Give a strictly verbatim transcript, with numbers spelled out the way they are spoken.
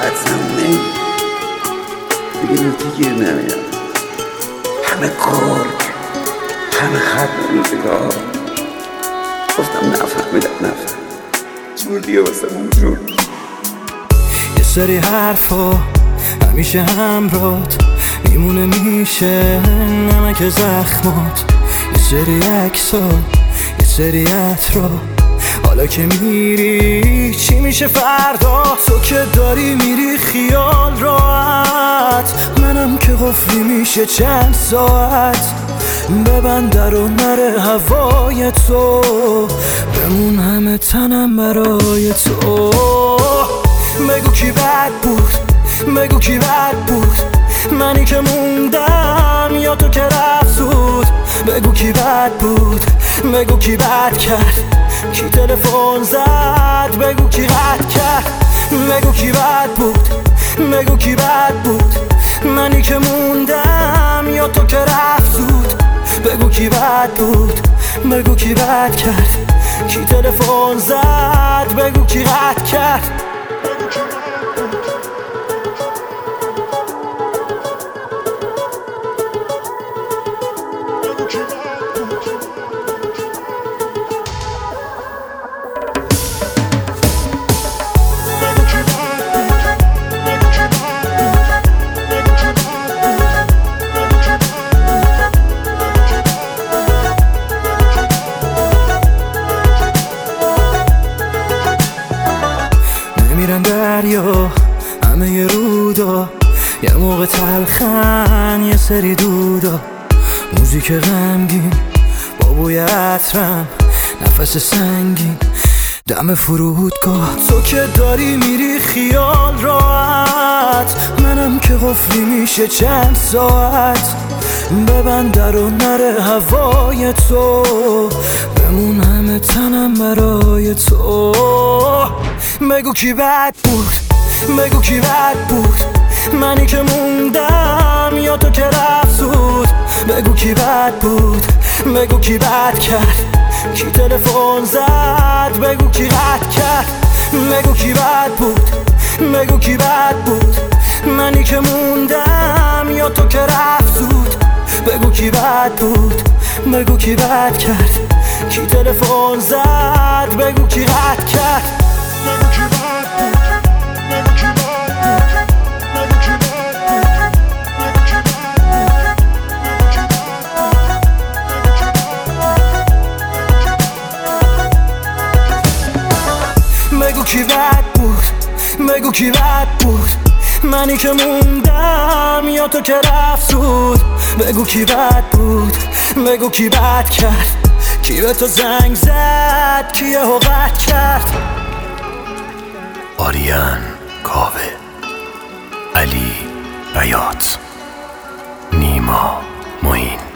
فقط زمونه دیگه نوتی گیر نمیاد. همه گرگ، همه خط روزگار. گفتم نفهمیدم نفهم جور دیگه واسه اون جور. یه سری حرفا همیشه همرات میمونه، میشه نمک زخمات. یه سری عکسا، یه سری عطرا، حالا که میری چی میشه فردا؟ تو که داری میری خیال راحت، منم که قفلی میشه چند ساعت. ببند در و نره هوای تو، بمون همه تنم برای تو. بگو کی بد بود، بگو کی بد بود، منی که موندم یا تو که رفت زود. بگو کی بد بود، بگو کی بد کرد، کی تلفن زد، بگو کی رد کرد. بگو کی بد بود، بگو کی بد بود، منی که موندم یا تو که رفت زود. بگو کی بد بود، بگو کی بد کرد، کی تلفن زد، بگو کی رد کرد. میرن دریا همه ی رودا، یه موقع تلخن یه سری دودا. موزیک غمگین با بوی عطرم، نفس سنگین دم فرودگاه. تو که داری میری خیال راحت، منم که قفلی میشه چند ساعت. ببند در و نره هوای تو، بمون همه تنم برای تو. بگو کی بد بود، بگو کی بد بود، منی که موندم یا تو که رفت زود. بگو کی بد بود، بگو کی بد کرد، کی تلفن زد، بگو کی رد کرد. بگو کی بد بود، بگو کی بد بود، منی که موندم یا تو که رفت زود. بگو کی بد بود، بگو کی بد کرد، کی تلفن زد، بگو کی رد کرد. بگو کی بد بود، بگو کی بد بود، بگو کی بد بود، بگو کی بد بود. بگو کی بد بود، بگو کی بد بود، منی که موندم یا تو که رفت زود. بگو کی بد بود، بگو کی بد کرد، کی به تو زنگ زد، کی حقت کرد. آریان کاوه، علی بیات، نیما معین.